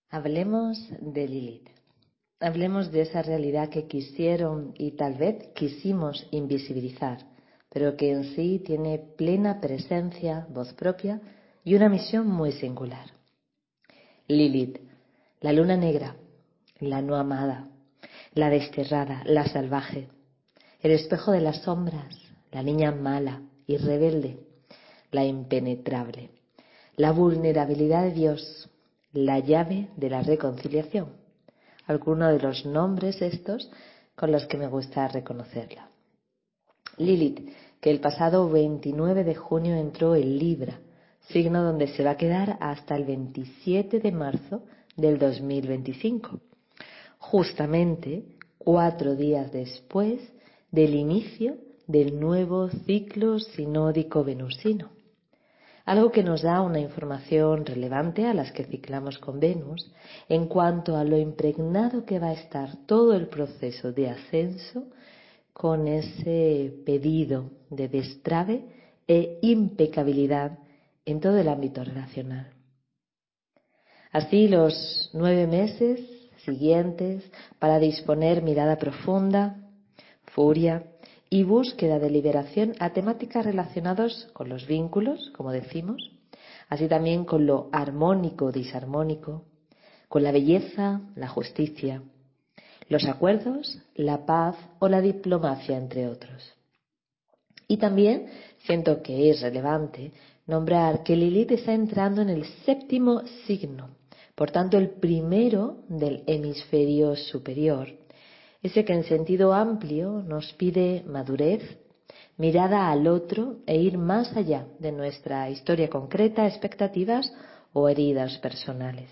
Hablemos de Lilith. Hablemos de esa realidad que quisieron y tal vez quisimos invisibilizar, pero que en sí tiene plena presencia, voz propia y una misión muy singular. Lilith, la luna negra, la no amada, la desterrada, la salvaje, el espejo de las sombras, la niña mala y rebelde, la impenetrable, la vulnerabilidad de Dios, la llave de la reconciliación. Algunos de los nombres estos con los que me gusta reconocerla. Lilith, que el pasado 29 de junio entró en Libra, signo donde se va a quedar hasta el 27 de marzo del 2025, justamente 4 días después del inicio del nuevo ciclo sinódico venusino. Algo que nos da una información relevante a las que ciclamos con Venus en cuanto a lo impregnado que va a estar todo el proceso de ascenso con ese pedido de destrave e impecabilidad en todo el ámbito relacional. Así los 9 meses siguientes para disponer mirada profunda, furia y búsqueda de liberación a temáticas relacionadas con los vínculos, como decimos, así también con lo armónico o disarmónico, con la belleza, la justicia, los acuerdos, la paz o la diplomacia, entre otros. Y también siento que es relevante nombrar que Lilith está entrando en el 7º signo, por tanto el primero del hemisferio superior, ese que en sentido amplio nos pide madurez, mirada al otro e ir más allá de nuestra historia concreta, expectativas o heridas personales.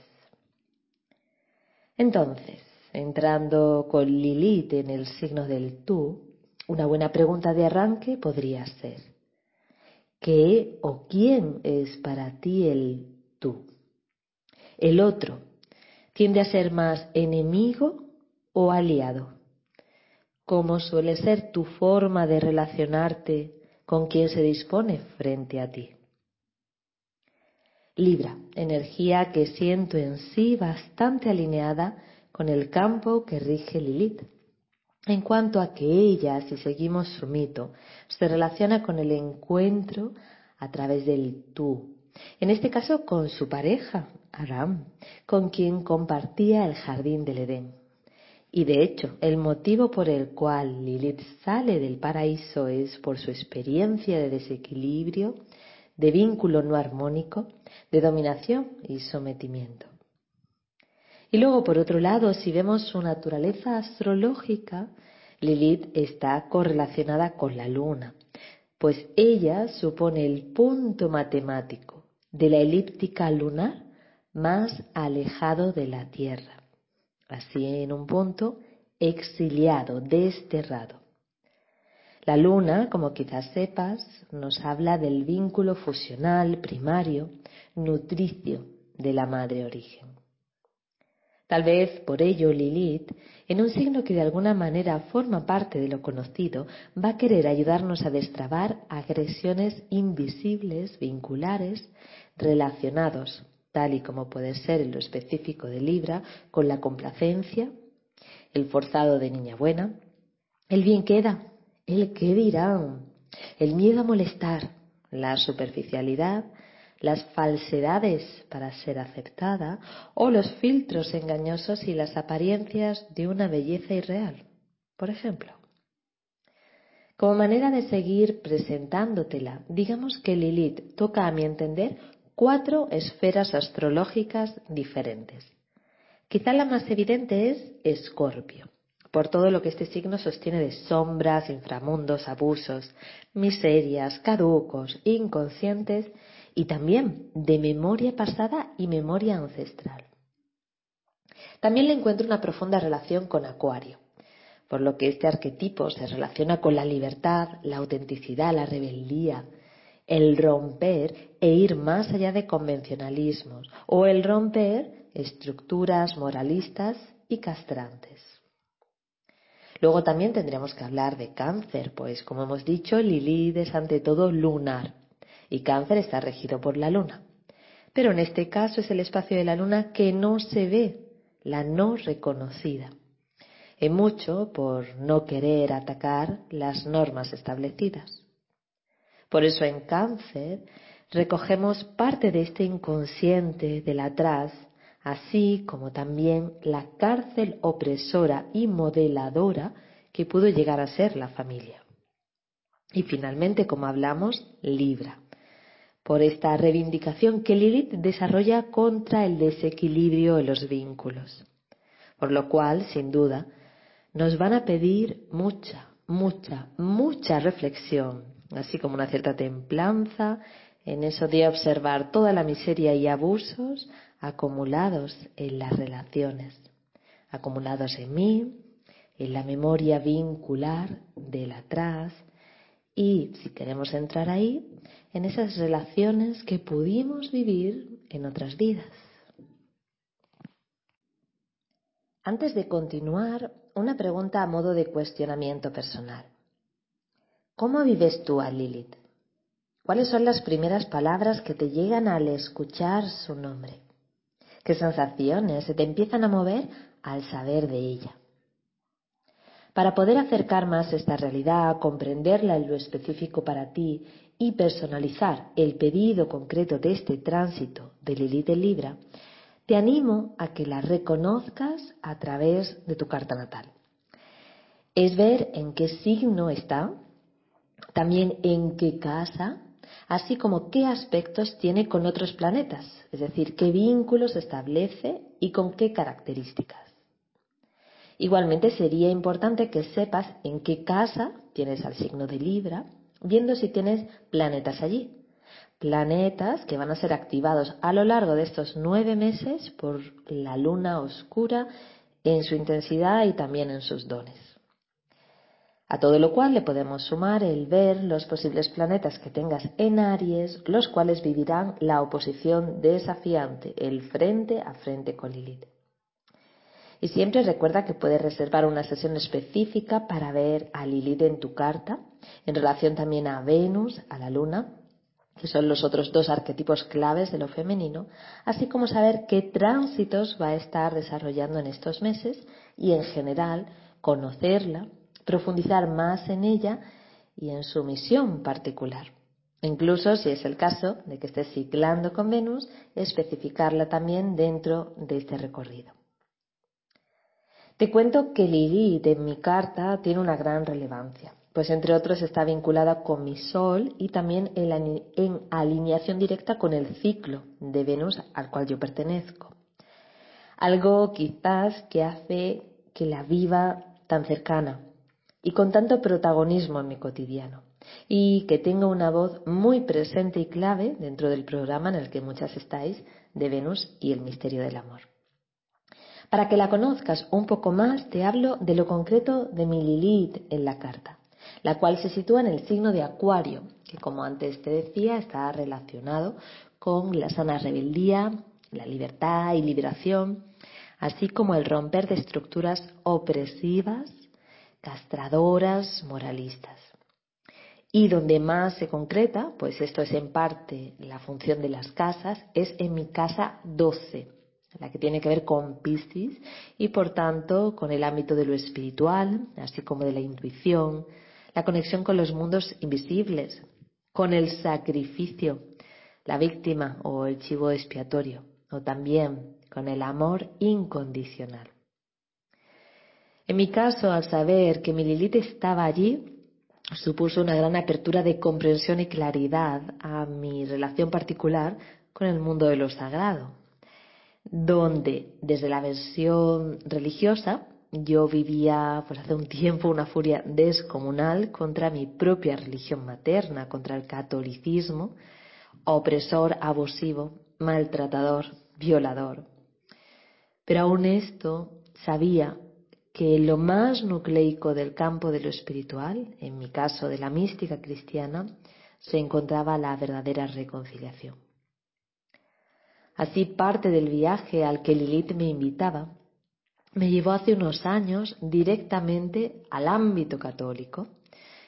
Entonces, entrando con Lilith en el signo del tú, una buena pregunta de arranque podría ser: ¿qué o quién es para ti el tú? ¿El otro tiende a ser más enemigo o aliado? ¿Cómo suele ser tu forma de relacionarte con quien se dispone frente a ti? Libra, energía que siento en sí bastante alineada con el campo que rige Lilith, en cuanto a que ella, si seguimos su mito, se relaciona con el encuentro a través del tú, en este caso con su pareja, Adán, con quien compartía el jardín del Edén. Y de hecho, el motivo por el cual Lilith sale del paraíso es por su experiencia de desequilibrio, de vínculo no armónico, de dominación y sometimiento. Y luego, por otro lado, si vemos su naturaleza astrológica, Lilith está correlacionada con la luna, pues ella supone el punto matemático de la elíptica lunar más alejado de la Tierra. Así, en un punto exiliado, desterrado. La luna, como quizás sepas, nos habla del vínculo fusional, primario, nutricio de la madre origen. Tal vez por ello Lilith, en un signo que de alguna manera forma parte de lo conocido, va a querer ayudarnos a destrabar agresiones invisibles, vinculares, relacionados, tal y como puede ser en lo específico de Libra, con la complacencia, el forzado de niña buena, el bien queda, el qué dirán, el miedo a molestar, la superficialidad, las falsedades para ser aceptada o los filtros engañosos y las apariencias de una belleza irreal, por ejemplo. Como manera de seguir presentándotela, digamos que Lilith toca, a mi entender, 4 esferas astrológicas diferentes. Quizá la más evidente es Escorpio, por todo lo que este signo sostiene de sombras, inframundos, abusos, miserias, caducos, inconscientes y también de memoria pasada y memoria ancestral. También le encuentro una profunda relación con Acuario, por lo que este arquetipo se relaciona con la libertad, la autenticidad, la rebeldía, el romper e ir más allá de convencionalismos o el romper estructuras moralistas y castrantes. Luego también tendremos que hablar de Cáncer, pues como hemos dicho, Lilith es ante todo lunar y Cáncer está regido por la luna. Pero en este caso es el espacio de la luna que no se ve, la no reconocida. En mucho por no querer atacar las normas establecidas. Por eso en Cáncer recogemos parte de este inconsciente del atrás, así como también la cárcel opresora y modeladora que pudo llegar a ser la familia. Y finalmente, como hablamos, Libra, por esta reivindicación que Lilith desarrolla contra el desequilibrio en los vínculos. Por lo cual, sin duda, nos van a pedir mucha reflexión, así como una cierta templanza en eso de observar toda la miseria y abusos acumulados en las relaciones, acumulados en mí, en la memoria vincular del atrás y, si queremos entrar ahí, en esas relaciones que pudimos vivir en otras vidas. Antes de continuar, una pregunta a modo de cuestionamiento personal. ¿Cómo vives tú a Lilith? ¿Cuáles son las primeras palabras que te llegan al escuchar su nombre? ¿Qué sensaciones se te empiezan a mover al saber de ella? Para poder acercar más esta realidad, comprenderla en lo específico para ti y personalizar el pedido concreto de este tránsito de Lilith en Libra, te animo a que la reconozcas a través de tu carta natal. Es ver en qué signo está, también en qué casa, así como qué aspectos tiene con otros planetas, es decir, qué vínculos establece y con qué características. Igualmente sería importante que sepas en qué casa tienes al signo de Libra, viendo si tienes planetas allí. Planetas que van a ser activados a lo largo de estos 9 meses por la luna oscura en su intensidad y también en sus dones. A todo lo cual le podemos sumar el ver los posibles planetas que tengas en Aries, los cuales vivirán la oposición desafiante, el frente a frente con Lilith. Y siempre recuerda que puedes reservar una sesión específica para ver a Lilith en tu carta, en relación también a Venus, a la Luna, que son los otros 2 arquetipos claves de lo femenino, así como saber qué tránsitos va a estar desarrollando en estos meses y en general conocerla, profundizar más en ella y en su misión particular. Incluso, si es el caso de que estés ciclando con Venus, especificarla también dentro de este recorrido. Te cuento que Lilith en mi carta tiene una gran relevancia, pues entre otros está vinculada con mi Sol y también en alineación directa con el ciclo de Venus al cual yo pertenezco. Algo quizás que hace que la viva tan cercana y con tanto protagonismo en mi cotidiano, y que tenga una voz muy presente y clave dentro del programa en el que muchas estáis de Venus y el misterio del amor. Para que la conozcas un poco más, te hablo de lo concreto de mi Lilith en la carta, la cual se sitúa en el signo de Acuario, que como antes te decía está relacionado con la sana rebeldía, la libertad y liberación, así como el romper de estructuras opresivas, castradoras, moralistas. Y donde más se concreta, pues esto es en parte la función de las casas, es en mi casa 12, la que tiene que ver con Piscis y por tanto con el ámbito de lo espiritual, así como de la intuición, la conexión con los mundos invisibles, con el sacrificio, la víctima o el chivo expiatorio, o también con el amor incondicional. En mi caso, al saber que mi Lilith estaba allí, supuso una gran apertura de comprensión y claridad a mi relación particular con el mundo de lo sagrado, donde desde la versión religiosa yo vivía pues hace un tiempo una furia descomunal contra mi propia religión materna, contra el catolicismo, opresor, abusivo, maltratador, violador. Pero aún esto sabía que lo más nucleico del campo de lo espiritual, en mi caso de la mística cristiana, se encontraba la verdadera reconciliación. Así, parte del viaje al que Lilith me invitaba me llevó hace unos años directamente al ámbito católico,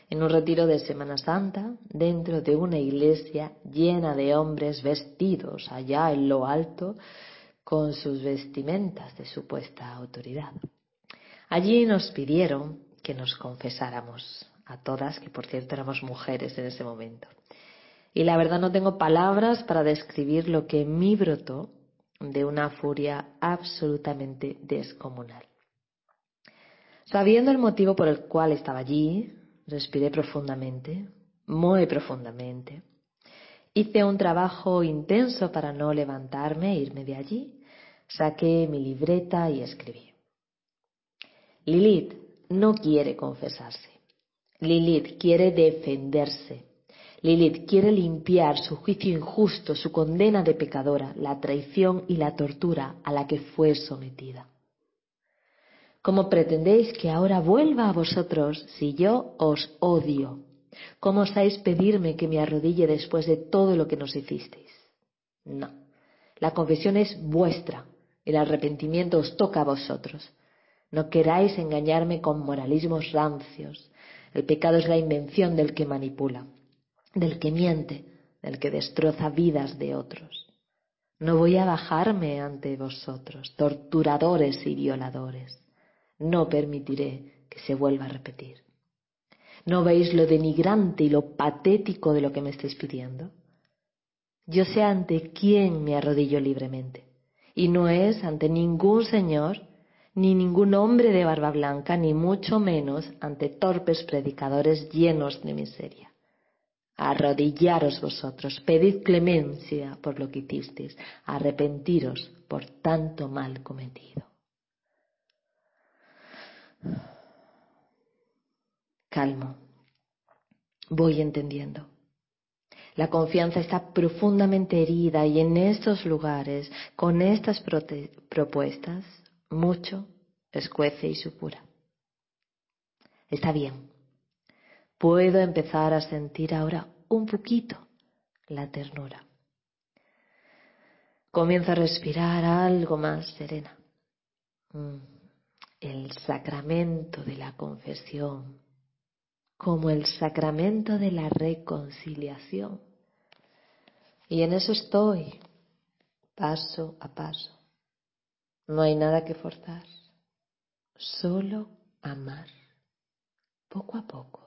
en un retiro de Semana Santa, dentro de una iglesia llena de hombres vestidos allá en lo alto, con sus vestimentas de supuesta autoridad. Allí nos pidieron que nos confesáramos, a todas, que por cierto éramos mujeres en ese momento. Y la verdad no tengo palabras para describir lo que en mí brotó de una furia absolutamente descomunal. Sabiendo el motivo por el cual estaba allí, respiré profundamente, muy profundamente. Hice un trabajo intenso para no levantarme e irme de allí. Saqué mi libreta y escribí. Lilith no quiere confesarse. Lilith quiere defenderse. Lilith quiere limpiar su juicio injusto, su condena de pecadora, la traición y la tortura a la que fue sometida. ¿Cómo pretendéis que ahora vuelva a vosotros si yo os odio? ¿Cómo osáis pedirme que me arrodille después de todo lo que nos hicisteis? No, la confesión es vuestra, el arrepentimiento os toca a vosotros. No queráis engañarme con moralismos rancios. El pecado es la invención del que manipula, del que miente, del que destroza vidas de otros. No voy a bajarme ante vosotros, torturadores y violadores. No permitiré que se vuelva a repetir. ¿No veis lo denigrante y lo patético de lo que me estáis pidiendo? Yo sé ante quién me arrodillo libremente, y no es ante ningún señor, ni ningún hombre de barba blanca, ni mucho menos ante torpes predicadores llenos de miseria. Arrodillaros vosotros, pedid clemencia por lo que hicisteis, arrepentiros por tanto mal cometido. Calmo, voy entendiendo. La confianza está profundamente herida y en estos lugares, con estas propuestas, mucho escuece y supura. Está bien. Puedo empezar a sentir ahora un poquito la ternura. Comienzo a respirar algo más serena. El sacramento de la confesión, como el sacramento de la reconciliación. Y en eso estoy, paso a paso. No hay nada que forzar, solo amar, poco a poco.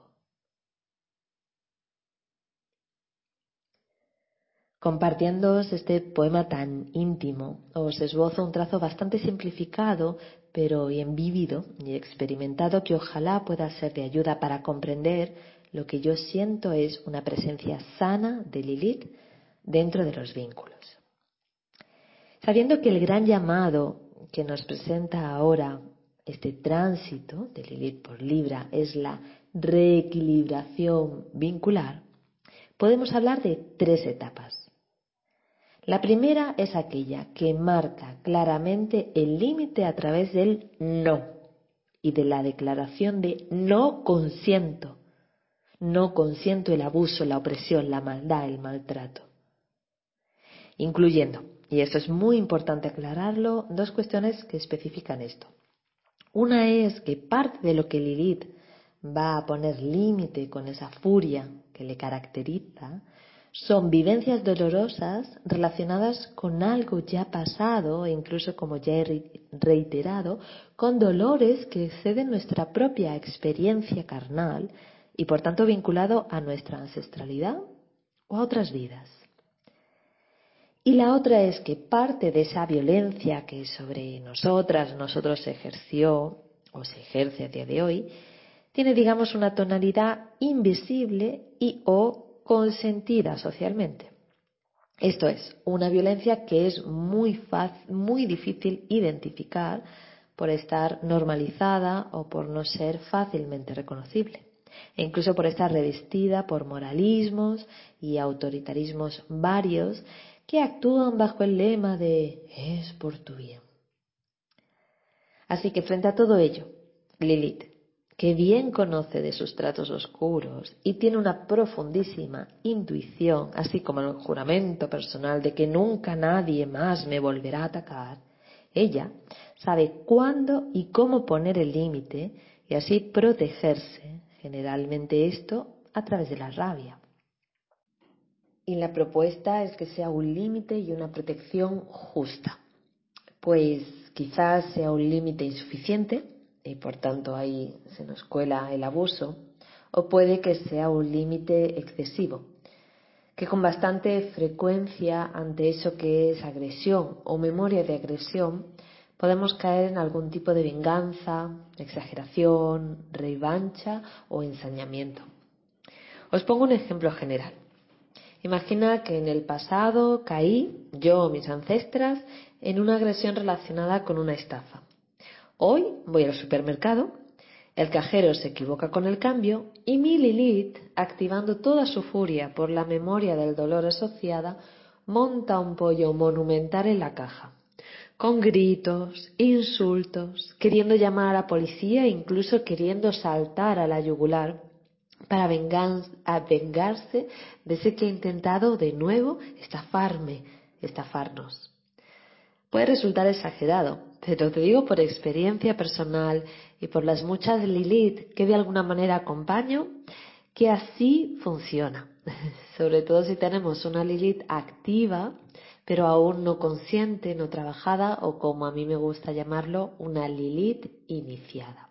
Compartiéndoos este poema tan íntimo, os esbozo un trazo bastante simplificado, pero bien vívido y experimentado, que ojalá pueda ser de ayuda para comprender lo que yo siento es una presencia sana de Lilith dentro de los vínculos. Sabiendo que el gran llamado que nos presenta ahora este tránsito de Lilith por Libra es la reequilibración vincular, podemos hablar de 3 etapas. La primera es aquella que marca claramente el límite a través del no y de la declaración de no consiento. No consiento el abuso, la opresión, la maldad, el maltrato. Incluyendo, y esto es muy importante aclararlo, 2 cuestiones que especifican esto. Una es que parte de lo que Lilith va a poner límite con esa furia que le caracteriza son vivencias dolorosas relacionadas con algo ya pasado e incluso, como ya he reiterado, con dolores que exceden nuestra propia experiencia carnal y por tanto vinculado a nuestra ancestralidad o a otras vidas. Y la otra es que parte de esa violencia que sobre nosotros se ejerció o se ejerce a día de hoy, tiene, digamos, una tonalidad invisible y o consentida socialmente. Esto es, una violencia que es muy difícil identificar por estar normalizada o por no ser fácilmente reconocible, e incluso por estar revestida por moralismos y autoritarismos varios que actúan bajo el lema de es por tu bien. Así que frente a todo ello, Lilith, que bien conoce de sus tratos oscuros y tiene una profundísima intuición, así como el juramento personal de que nunca nadie más me volverá a atacar, ella sabe cuándo y cómo poner el límite y así protegerse generalmente esto a través de la rabia. Y la propuesta es que sea un límite y una protección justa, pues quizás sea un límite insuficiente y por tanto ahí se nos cuela el abuso, o puede que sea un límite excesivo, que con bastante frecuencia ante eso que es agresión o memoria de agresión podemos caer en algún tipo de venganza, exageración, revancha o ensañamiento. Os pongo un ejemplo general. Imagina que en el pasado caí, yo o mis ancestras, en una agresión relacionada con una estafa. Hoy voy al supermercado, el cajero se equivoca con el cambio y mi Lilith, activando toda su furia por la memoria del dolor asociada, monta un pollo monumental en la caja, con gritos, insultos, queriendo llamar a la policía e incluso queriendo saltar a la yugular para vengarse de ese que ha intentado de nuevo estafarnos. Puede resultar exagerado, pero te digo por experiencia personal y por las muchas Lilith que de alguna manera acompaño, que así funciona. Sobre todo si tenemos una Lilith activa, pero aún no consciente, no trabajada, o como a mí me gusta llamarlo, una Lilith iniciada.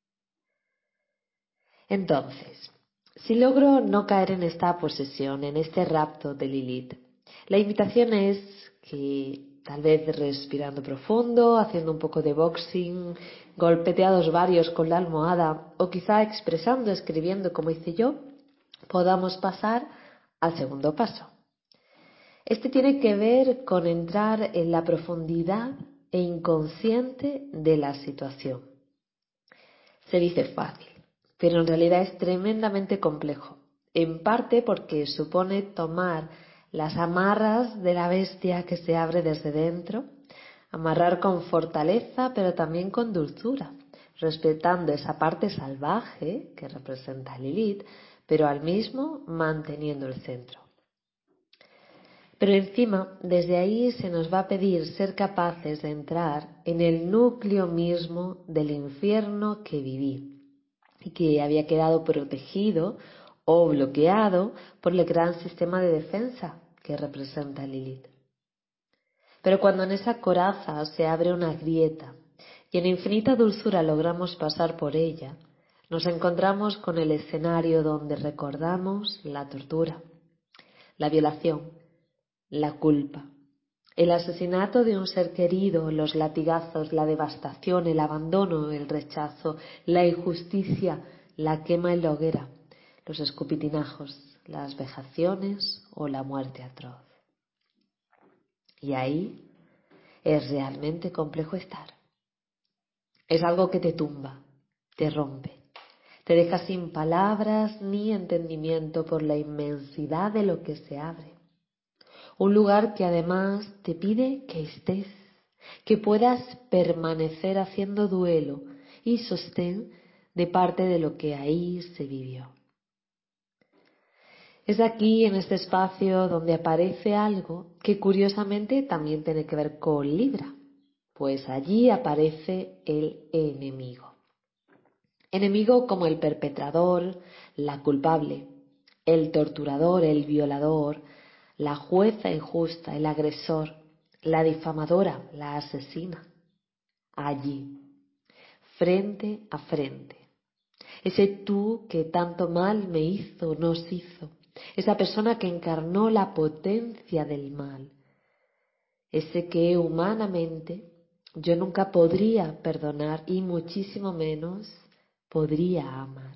Entonces, si logro no caer en esta posesión, en este rapto de Lilith, la invitación es que tal vez respirando profundo, haciendo un poco de boxing, golpeteados varios con la almohada o quizá expresando, escribiendo como hice yo, podamos pasar al segundo paso. Este tiene que ver con entrar en la profundidad e inconsciente de la situación. Se dice fácil, pero en realidad es tremendamente complejo, en parte porque supone tomar las amarras de la bestia que se abre desde dentro, amarrar con fortaleza pero también con dulzura, respetando esa parte salvaje que representa Lilith, pero al mismo manteniendo el centro. Pero encima, desde ahí se nos va a pedir ser capaces de entrar en el núcleo mismo del infierno que viví y que había quedado protegido o bloqueado por el gran sistema de defensa que representa Lilith. Pero cuando en esa coraza se abre una grieta y en infinita dulzura logramos pasar por ella, nos encontramos con el escenario donde recordamos la tortura, la violación, la culpa, el asesinato de un ser querido, los latigazos, la devastación, el abandono, el rechazo, la injusticia, la quema en la hoguera, los escupitinajos, las vejaciones o la muerte atroz. Y ahí es realmente complejo estar. Es algo que te tumba, te rompe, te deja sin palabras ni entendimiento por la inmensidad de lo que se abre. Un lugar que además te pide que estés, que puedas permanecer haciendo duelo y sostén de parte de lo que ahí se vivió. Es aquí, en este espacio, donde aparece algo que curiosamente también tiene que ver con Libra, pues allí aparece el enemigo. Enemigo como el perpetrador, la culpable, el torturador, el violador, la jueza injusta, el agresor, la difamadora, la asesina. Allí, frente a frente. Ese tú que tanto mal me hizo, nos hizo. Esa persona que encarnó la potencia del mal. Ese que humanamente yo nunca podría perdonar y muchísimo menos podría amar.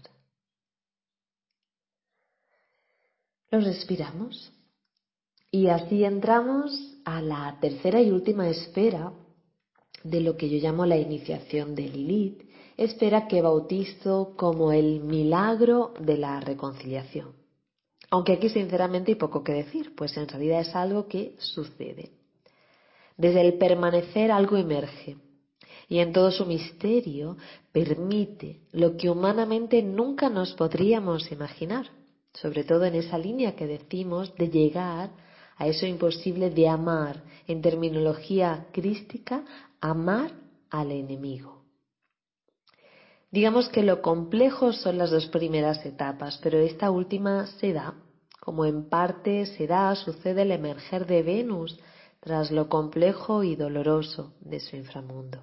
Lo respiramos. Y así entramos a la tercera y última esfera de lo que yo llamo la iniciación de Lilith, esfera que bautizo como el milagro de la reconciliación. Aunque aquí sinceramente hay poco que decir, pues en realidad es algo que sucede. Desde el permanecer algo emerge y en todo su misterio permite lo que humanamente nunca nos podríamos imaginar, sobre todo en esa línea que decimos de llegar a eso imposible de amar, en terminología crística, amar al enemigo. Digamos que lo complejo son las dos primeras etapas, pero esta última se da, como en parte sucede el emerger de Venus tras lo complejo y doloroso de su inframundo.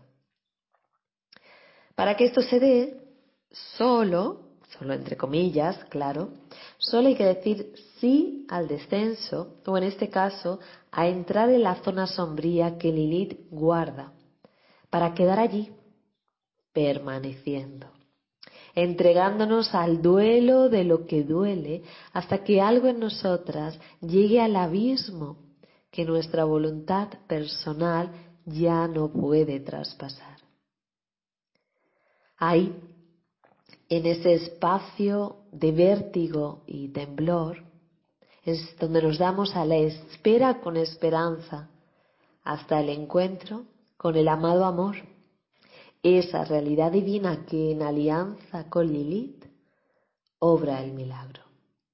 Para que esto se dé, solo entre comillas, claro, solo hay que decir sí al descenso, o en este caso, a entrar en la zona sombría que Lilith guarda, para quedar allí, permaneciendo, entregándonos al duelo de lo que duele, hasta que algo en nosotras llegue al abismo que nuestra voluntad personal ya no puede traspasar. Ahí, en ese espacio de vértigo y temblor, es donde nos damos a la espera con esperanza hasta el encuentro con el amado amor, esa realidad divina que en alianza con Lilith obra el milagro.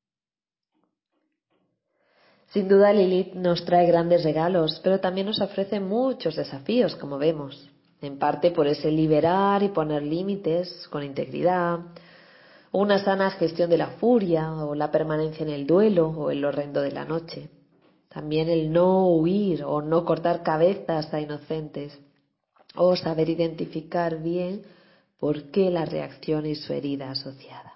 Sin duda Lilith nos trae grandes regalos, pero también nos ofrece muchos desafíos, como vemos, en parte por ese liberar y poner límites con integridad, una sana gestión de la furia o la permanencia en el duelo o en lo horrendo de la noche. También el no huir o no cortar cabezas a inocentes o saber identificar bien por qué la reacción y su herida asociada.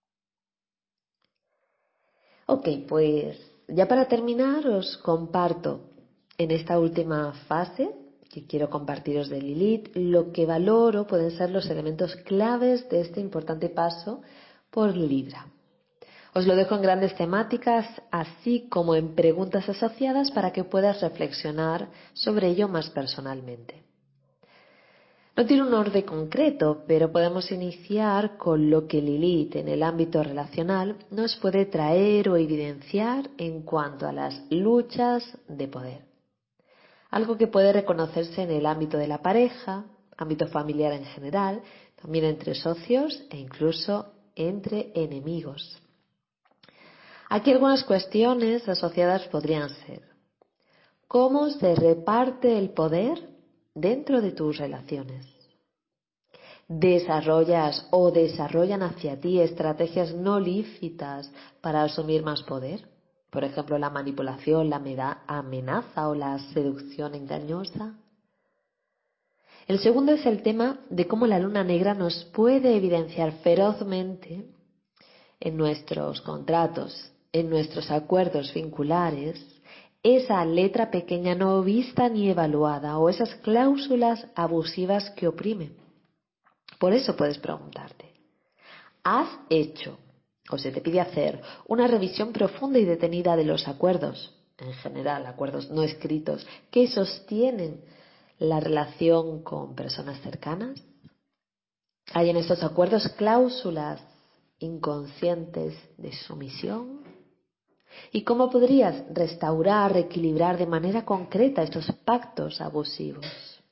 Ok, pues ya para terminar os comparto en esta última fase que quiero compartiros de Lilith, lo que valoro pueden ser los elementos claves de este importante paso por Libra. Os lo dejo en grandes temáticas, así como en preguntas asociadas para que puedas reflexionar sobre ello más personalmente. No tiene un orden concreto, pero podemos iniciar con lo que Lilith en el ámbito relacional nos puede traer o evidenciar en cuanto a las luchas de poder. Algo que puede reconocerse en el ámbito de la pareja, ámbito familiar en general, también entre socios e incluso entre enemigos. Aquí algunas cuestiones asociadas podrían ser: ¿cómo se reparte el poder dentro de tus relaciones? ¿Desarrollas o desarrollan hacia ti estrategias no lícitas para asumir más poder? Por ejemplo, la manipulación, la amenaza o la seducción engañosa. El segundo es el tema de cómo la luna negra nos puede evidenciar ferozmente en nuestros contratos, en nuestros acuerdos vinculares, esa letra pequeña no vista ni evaluada o esas cláusulas abusivas que oprimen. Por eso puedes preguntarte: ¿has hecho o se te pide hacer una revisión profunda y detenida de los acuerdos, en general acuerdos no escritos, que sostienen la relación con personas cercanas? ¿Hay en estos acuerdos cláusulas inconscientes de sumisión? ¿Y cómo podrías restaurar, equilibrar de manera concreta estos pactos abusivos?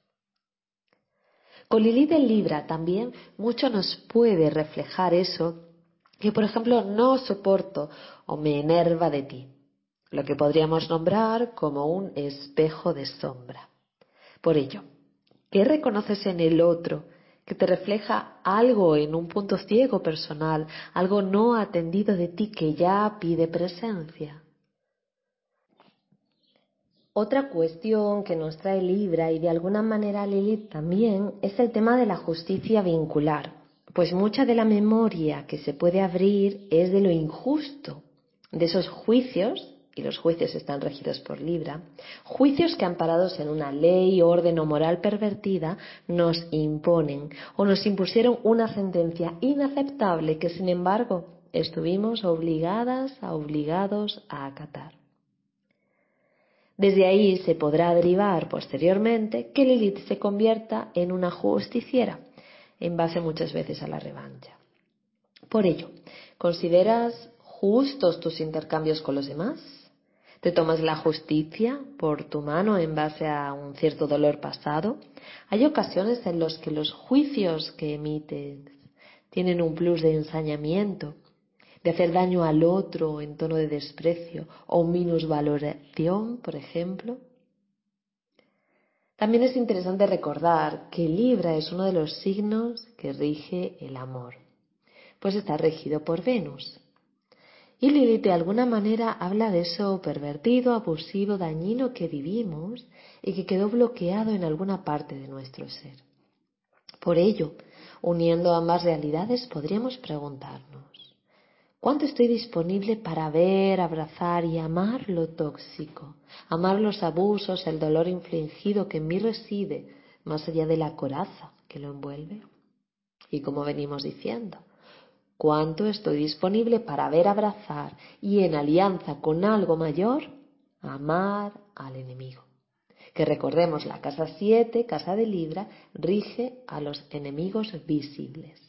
Con Lilith en Libra también mucho nos puede reflejar eso que, por ejemplo, no soporto o me enerva de ti, lo que podríamos nombrar como un espejo de sombra. Por ello, ¿qué reconoces en el otro que te refleja algo en un punto ciego personal, algo no atendido de ti que ya pide presencia? Otra cuestión que nos trae Libra y de alguna manera Lilith también es el tema de la justicia vincular, pues mucha de la memoria que se puede abrir es de lo injusto, de esos juicios, y los juicios están regidos por Libra, juicios que amparados en una ley, orden o moral pervertida nos imponen o nos impusieron una sentencia inaceptable que sin embargo estuvimos obligados a acatar. Desde ahí se podrá derivar posteriormente que Lilith se convierta en una justiciera, en base muchas veces a la revancha. Por ello, ¿consideras justos tus intercambios con los demás? ¿Te tomas la justicia por tu mano en base a un cierto dolor pasado? Hay ocasiones en las que los juicios que emites tienen un plus de ensañamiento, de hacer daño al otro en tono de desprecio o minusvaloración, por ejemplo. También es interesante recordar que Libra es uno de los signos que rige el amor, pues está regido por Venus. Y Lilith de alguna manera habla de eso pervertido, abusivo, dañino que vivimos y que quedó bloqueado en alguna parte de nuestro ser. Por ello, uniendo ambas realidades, podríamos preguntarnos: ¿cuánto estoy disponible para ver, abrazar y amar lo tóxico? Amar los abusos, el dolor infligido que en mí reside, más allá de la coraza que lo envuelve. Y como venimos diciendo, ¿cuánto estoy disponible para ver, abrazar y en alianza con algo mayor, amar al enemigo? Que recordemos, la casa 7, casa de Libra, rige a los enemigos visibles.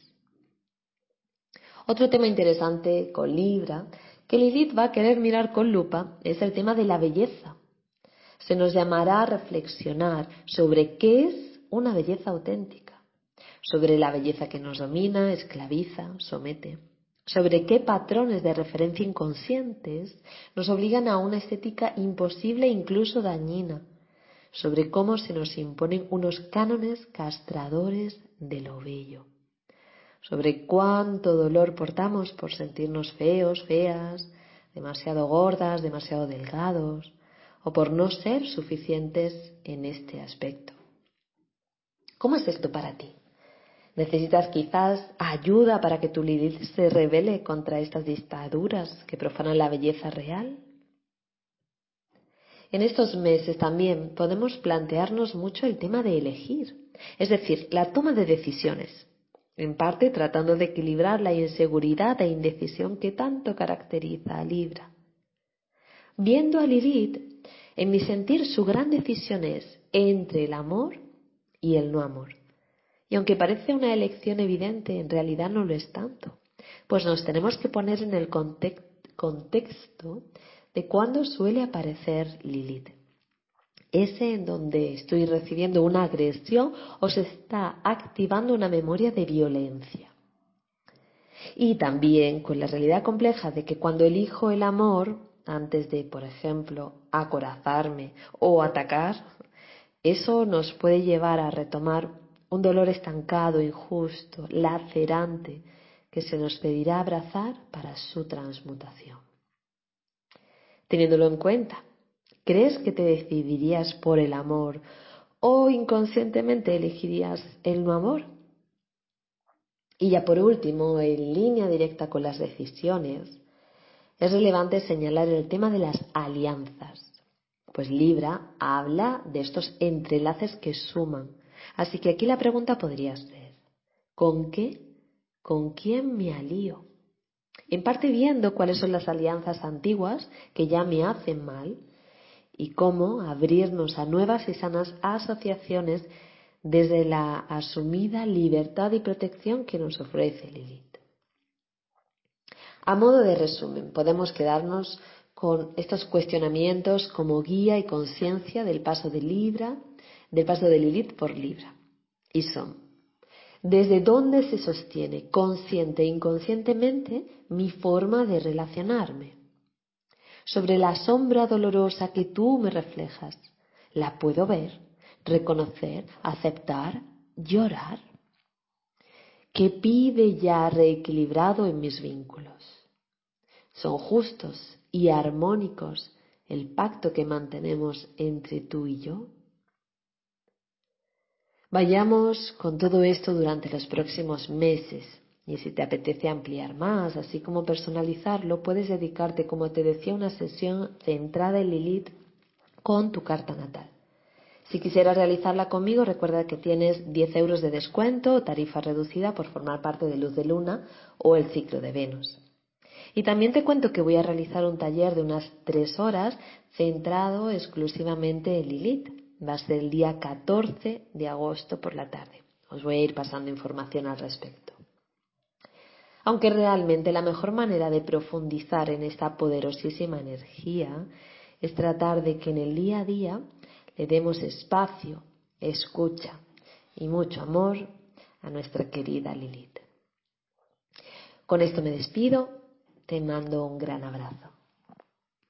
Otro tema interesante con Libra, que Lilith va a querer mirar con lupa, es el tema de la belleza. Se nos llamará a reflexionar sobre qué es una belleza auténtica, sobre la belleza que nos domina, esclaviza, somete, sobre qué patrones de referencia inconscientes nos obligan a una estética imposible e incluso dañina, sobre cómo se nos imponen unos cánones castradores de lo bello, sobre cuánto dolor portamos por sentirnos feos, feas, demasiado gordas, demasiado delgados, o por no ser suficientes en este aspecto. ¿Cómo es esto para ti? ¿Necesitas quizás ayuda para que tu Lilith se rebele contra estas dictaduras que profanan la belleza real? En estos meses también podemos plantearnos mucho el tema de elegir, es decir, la toma de decisiones, en parte tratando de equilibrar la inseguridad e indecisión que tanto caracteriza a Libra. Viendo a Lilith, en mi sentir su gran decisión es entre el amor y el no amor. Y aunque parece una elección evidente, en realidad no lo es tanto, pues nos tenemos que poner en el contexto de cuándo suele aparecer Lilith. Ese en donde estoy recibiendo una agresión o se está activando una memoria de violencia. Y también con la realidad compleja de que cuando elijo el amor, antes de, por ejemplo, acorazarme o atacar, eso nos puede llevar a retomar un dolor estancado, injusto, lacerante, que se nos pedirá abrazar para su transmutación. Teniéndolo en cuenta, ¿crees que te decidirías por el amor o inconscientemente elegirías el no amor? Y ya por último, en línea directa con las decisiones, es relevante señalar el tema de las alianzas. Pues Libra habla de estos entrelaces que suman. Así que aquí la pregunta podría ser: ¿con qué? ¿Con quién me alío? En parte viendo cuáles son las alianzas antiguas que ya me hacen mal y cómo abrirnos a nuevas y sanas asociaciones desde la asumida libertad y protección que nos ofrece Lilith. A modo de resumen, podemos quedarnos con estos cuestionamientos como guía y conciencia del paso de Lilith por Libra. Y son: ¿desde dónde se sostiene consciente e inconscientemente mi forma de relacionarme? Sobre la sombra dolorosa que tú me reflejas, ¿la puedo ver, reconocer, aceptar, llorar? ¿Qué pide ya reequilibrado en mis vínculos? ¿Son justos y armónicos el pacto que mantenemos entre tú y yo? Vayamos con todo esto durante los próximos meses, y si te apetece ampliar más, así como personalizarlo, puedes dedicarte, como te decía, a una sesión centrada en Lilith con tu carta natal. Si quisieras realizarla conmigo, recuerda que tienes 10 euros de descuento o tarifa reducida por formar parte de Luz de Luna o el ciclo de Venus. Y también te cuento que voy a realizar un taller de unas 3 horas centrado exclusivamente en Lilith. Va a ser el día 14 de agosto por la tarde. Os voy a ir pasando información al respecto. Aunque realmente la mejor manera de profundizar en esta poderosísima energía es tratar de que en el día a día le demos espacio, escucha y mucho amor a nuestra querida Lilith. Con esto me despido, te mando un gran abrazo.